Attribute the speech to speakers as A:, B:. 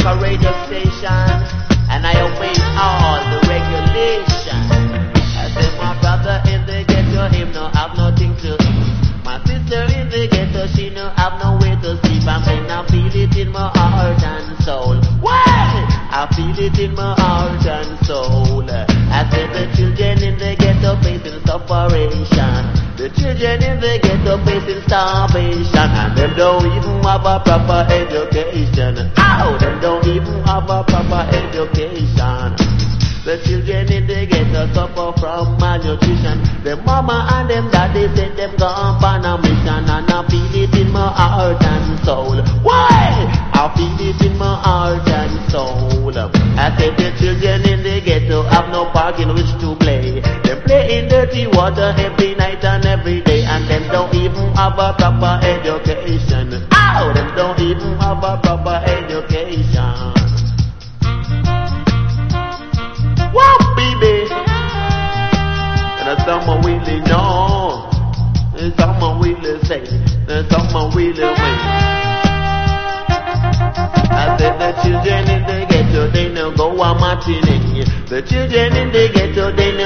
A: a radio station, and I obey all the regulations. I said my brother in the ghetto, him no have nothing to eat. My sister in the ghetto, she no have no way to sleep. I mean, I feel it in my heart and soul. Why? I feel it in my heart and soul. I said the children in the ghetto facing separation. The children in the ghetto facing starvation. And them don't even have a proper education. Ow! Them don't even have a proper education. The children in the ghetto suffer from malnutrition. Them mama and them daddy said them gone on a mission. And I feel it in my heart and soul. Why? I feel it in my heart and soul. I said the children in the ghetto have no park in which to play. They play in dirty water every night and every day. And them don't even have a proper education. Ow! Them don't even have a proper education. Wow, baby! And that's someone really know. And someone really say. And someone really win. I said the children in the ghetto, they no go a matinee. The children in the ghetto, they no